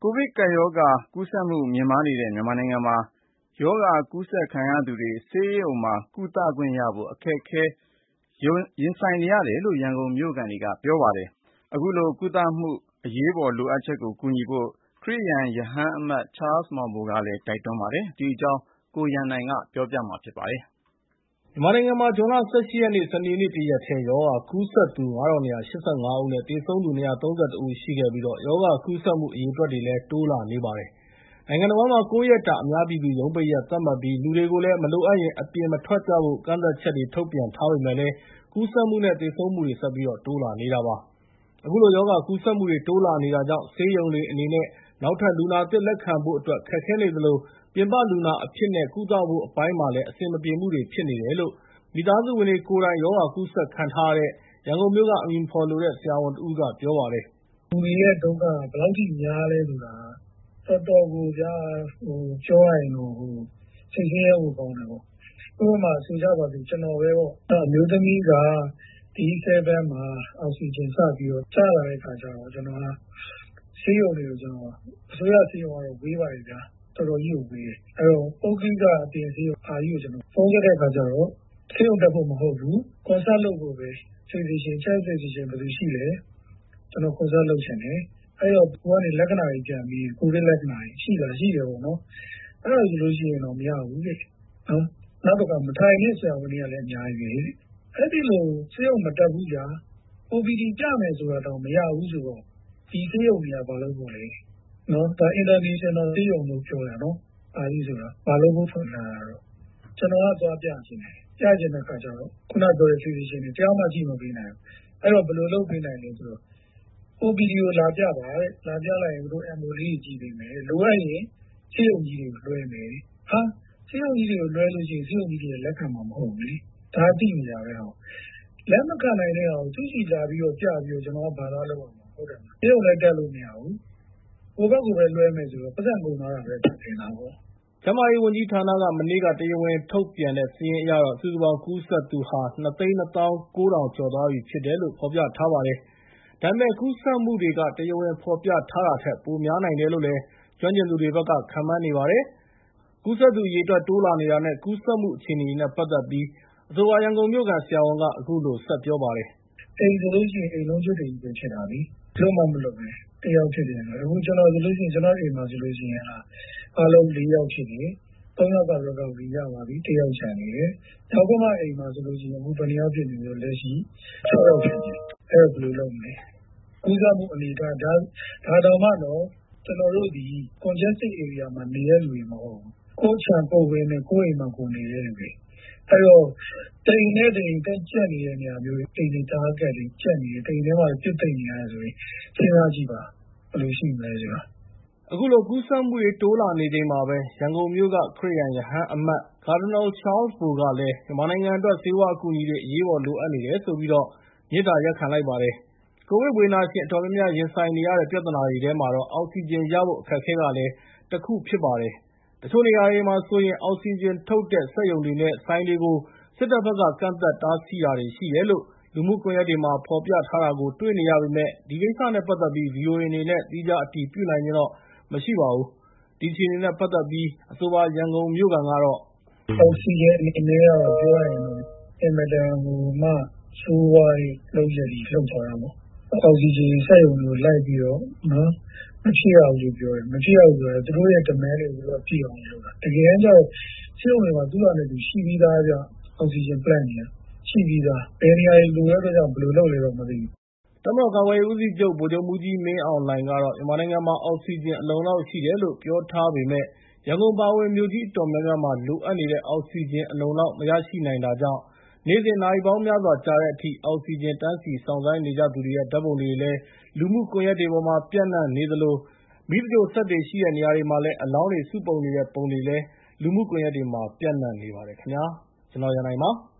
ကိုဗစ်ကပ်ရောဂါကူးစက်မှုမြင့်မားနေတဲ့မြန်မာနိုင်ငံမှာရောဂါကူးစက်ခံရသူတွေဆေးရုံမှာကုသခွင့်ရဖို့အခက်အခဲရင်ဆိုင်နေရတယ်လို့ရန်ကုန်မြို့ခံတွေကပြောပါတယ်။အခုလိုကုသမှုအရေးပေါ်လိုအပ်ချက်ကိုကူညီဖို့ခရစ်ယာန်ရဟန်းအမတ်ချားလ်စ်မောင်ဘိုကလည်းတိုက်တွန်းပါတယ်။ဒီအကြောင်းကိုရန်နိုင်ကပြောပြမှာဖြစ်ပါတယ်။မြန်မာနိုင်ငံမှာဇွန်လ 18 ရက်နေ့စနေနေ့တရက်ထဲရောဂါကူးစက်သူ 9285 ဦးနဲ့သေဆုံးသူ 231 ဦးရှိခဲ့ပြီးရောဂါကူးစက်မှုအရေအတွက်တွေလည်းတိုးလာနေပါတယ်။နိုင်ငံတော်မှာ9 ရက်တာအများပြည်သူရုံးပိတ်ရက်သတ်မှတ်ပြီးလူတွေကိုလည်းမလိုအပ်ရင်အပြင်မထွက်ကြဖို့ကန့်သတ်ချက်တွေထုတ်ပြန်ထားပေမဲ့လည်းကူးစက်မှုနဲ့သေဆုံးမှုတွေဆက်ပြီးတိုးလာနေတာပါ။အခုလိုရောဂါကူးစက်မှုတွေတိုးလာနေတာကြောင့်ဆေးရုံတွေအနေနဲ့နောက်ထပ်လူနာသစ်လက်ခံဖို့အတွက်ခက်ခဲနေသလိုပြင်ပလူနာအဖြစ်နဲ့ကုသဖို့အပိုင်းမှာလည်းအဆင်မပြေမှုတွေဖြစ်နေတယ်လို့မိသားစုဝင်တွေကိုယ်တိုင်ရောဂါကူးစက်ခံထားရတဲ့ရန်ကုန်မြို့ကအမည်မဖော်လိုတဲ့ဆရာဝန်တဦးကပြောပါတယ်။လူတွေရဲ့ဒုက္ခကဘယ်လောက်ထိများလဲဆိုတာတော်တော်ကိုပြောရရင်စိတ်ဆင်းရဲဖို့ကောင်းတယ်ပေါ့။ဥပမာဆိုကြပါစို့ကျွန်တော်ပဲပေါ့အမျိုးသမီးက D7 မှာအောက်ဆီဂျင်စပြီးတော့ကျလာတဲ့ခါကျတော့ကျွန်တော်ကဆေးရုံတွေကိုကျွန်တော်အစိုးရဆေးရုံကတော့ဝေးပါတယ်ဗျာတော်တော်ကြီးကိုဝေးတယ်။အဲ့တော့ပုဂ္ဂလိကအပြင်ဆေးရုံအားကြီးကိုကျွန်တော်ဖုန်းခဲ့တဲ့ခါကျတော့ဆေးရုံတက်ဖို့မဟုတ်ဘူးကွန်ဆတ်လုပ်ဖို့ပဲphysician child physician ဘယ်လိုရှိလဲကျွန်တော်ကွန်ဆတ်လုပ်ချင်တယ်အဲ့တော့ကိုကနေလက္ခဏာတွေပြန်ပြီးကိုဗစ်လက္ခဏာတွေရှိတယ်ပေါ့နော်အဲ့ဒါဆိုလို့ရှိရင်တော့မရဘူးလေနော်နောက်တော့မထိုင်တဲ့ဆရာဝန်တွေကလည်းအများကြီးပဲအဲ့ဒီလိုဆေးရုံမတက်ဘူးကြာ OPD ကြမယ်ဆိုတာတော့မရဘူးဆိုတော့ဒီဆေးရုံတွေကဘာလို့ပို့လဲနော်ဒါ international ဆေးရုံလို့ပြောရနော်အားကြီးဆိုတာဘာလို့ဖို့ဖွင့်လာတာတော့ကျွန်တော်ကသွားပြချင်တယ်ပြချင်တဲ့ခါကျတော့ခုနပြောတဲ့ physician တွေတရားမှကြည့်မပေးနိုင်ဘူးအဲ့တော့ဘယ်လိုလုပ်ပေးနိုင်လဲဆိုတော့ OPD ကိုလာပြပါတဲ့လာပြလိုက်ရင်တို့ MO လေးကြီးပေးမယ်လိုအပ်ရင်ဆေးရုံကြီးတွေကိုလွှဲမယ်ဟာဆေးရုံကြီးတွေကိုလွှဲလို့ရှိရင်ဆေးရုံကြီးတွေလက်ခံမှာမဟုတ်ဘူးလေဒါသိနေကြပဲဟောလက်မခံနိုင်တဲ့အောင်သူ့စီလာပြီးတော့ပြပြီးတော့ကျွန်တော်ကဘာသာလုပ်အောင်ဟုတ်တယ်မလားဆေးရုံလည်းတက်လို့မရဘူးဟိုဘက်ကိုပဲလွှဲမယ်ဆိုတော့ပတ်စံကုန်သွားတာပဲတင်တာပေါ့ကျန်းမာရေးဝန်ကြီးဌာနကမနေ့ကတရားဝင်ထုတ်ပြန်တဲ့စာရင်းအရတော့စုစုပေါင်းကူးစက်သူဟာ2,29,000 ကျော်သွားပြီဖြစ်တယ်လို့ဖော်ပြထားပါတယ်။ဒါပေမဲ့ကူးစက်မှုတွေကတရားဝင်ဖော်ပြထားတာထက်ပိုများနိုင်တယ်လို့လည်းကျွမ်းကျင်သူတွေဘက်ကခန့်မှန်းနေပါတယ်။ကူးစက်သူအရေအတွက်တိုးလာနေတာနဲ့ကူးစက်မှုအခြေအနေနဲ့ပတ်သက်ပြီးအဆိုပါရန်ကုန်မြို့ကဆရာဝန်ကအခုလိုဆက်ပြောပါတယ်။အိမ်ဆိုလို့ရှိရင်အိမ်လုံးကျွတ်တွေပဲဖြစ်တာလေ။လုံးဝမလုပ်ပဲတယောက်ဖြစ်တယ်။အခုကျွန်တော်ဆိုလို့ရှိရင်ကျွန်တော်အိမ်မှာဆိုလို့ရှိရင်အားလုံး4ယောက်ဖြစ်တယ်။3ယောက်ကရောဂါဝင်ရပါပြီ။1ယောက်ချန်နေတယ်။နောက်ကမှအိမ်မှာဆိုလို့ရှိရင်အခုဘယ်နှယောက်ဖြစ်နေလဲလက်ရှိ6ယောက်ဖြစ်တယ်။အဲ့ဒါဘယ်လိုလုပ်မလဲ။ကူးစက်မှုအနေဒါတော့မှတော့ကျွန်တော်တို့ဒီ congested area မှာနေတဲ့လူတွေမဟုတ်ဘူး။ကိုယ်ချန်ကိုယ်ဝင်နဲ့ကိုယ်အိမ်မှာကိုယ်နေတဲ့လူတွေအဲ့တော့တိမ်နဲ့တိမ်တက်ကျက်နေတဲ့နေရာမျိုးတိမ်တွေတားကက်တွေကျက်နေတယ်တိမ်ထဲမှာပြစ်သိမ့်နေရတယ်ဆိုရင်စဉ်းစားကြည့်ပါဘယ်လိုရှိမလဲဆိုတာအခုလိုကူးစက်မှုတွေတိုးလာနေချိန်မှာပဲရန်ကုန်မြို့ကခရစ်ယာန်ရဟန်းအမတ်ကာဒီနယ်ချားလ်စ်ဘိုကလည်းမြန်မာနိုင်ငံအတွက်ဆေးဝါးအကူအညီတွေအရေးပေါ်လိုအပ်နေတယ်ဆိုပြီးမေတ္တာရပ်ခံလိုက်ပါတယ်။ကိုဗစ်ဝေဒနာရှင်အတော်များများရင်ဆိုင်နေရတဲ့ပြဿနာတွေထဲမှာတော့အောက်ဆီဂျင်ရဖို့အခက်အခဲကလည်းတစ်ခုဖြစ်ပါတယ်။တချို့နေရာတွေမှာဆိုရင်အောက်ဆီဂျင်ထုတ်တဲ့စက်ရုံတွေနဲ့ဆိုင်တွေကိုစစ်တပ်ဘက်ကကန့်သတ်တားဆီးတာတွေရှိတယ်လို့လူမှုကွန်ရက်တွေမှာဖော်ပြထားတာကိုတွေ့နေရပေမဲ့ဒီကိစ္စနဲ့ပတ်သက်ပြီး VOA အနေနဲ့သီးခြားအတည်ပြုနိုင်ခြင်းတော့မရှိပါဘူး။ဒီအခြေအနေနဲ့ပတ်သက်ပြီးအဆိုပါရန်ကုန်မြို့ကန်ကတော့အောက်ဆီဂျင်အနေနဲ့ကတော့ပြောရရင်အင်မတန်မှဆိုးဝါးတဲ့လုပ်ရက်ကြီးလုပ်သွားတာပေါ့အောက်ဆီဂျင်စက်ရုံတွေကိုလိုက်ပြီးတော့နော်မဖြစ်အောင်လို့ပြောတယ်မဖြစ်အောင်ဆိုတော့သူတို့ရဲ့ demand တွေကိုပြည့်အောင်လုပ်တာတကယ်တမ်းကျတော့စက်ရုံတွေမှာသူ့ဟာနဲ့သူရှိပြီးသားကြအောက်ဆီဂျင် plant တွေရှိပြီးသားဘယ်နေရာတွေလိုရတဲ့ကြောင့်ဘယ်လိုလုပ်လဲတော့မသိဘူးတမန်တော်ကာကွယ်ရေးဦးစီးချုပ်ဗိုလ်ချုပ်မှူးကြီးမင်းအောင်လှိုင်ကတော့မြန်မာနိုင်ငံမှာအောက်ဆီဂျင်အလုံလောက်ရှိတယ်လို့ပြောထားပေမဲ့ရန်ကုန်ပါဝင်မြို့ကြီးအတော်များများမှာလိုအပ်နေတဲ့အောက်ဆီဂျင်အလုံလောက်မရရှိနိုင်တာကြောင့်နေ့စဉ်နာရီပေါင်းများစွာကြာတဲ့အထိအောက်ဆီဂျင်တန်းစီစောင့်ဆိုင်းနေကြသူတွေရဲ့ဓာတ်ပုံတွေလည်းလူမှုကွန်ရက်တွေပေါ်မှာပြန့်နှံ့နေသလိုမီးသဂြိုလ်စက်တွေရှိတဲ့နေရာတွေမှာလည်းအလောင်းတွေစုပုံနေတဲ့ပုံတွေလည်းလူမှုကွန်ရက်တွေမှာပြန့်နှံ့နေပါတယ်ခင်ဗျာကျွန်တော်ရန်နိုင်ပါ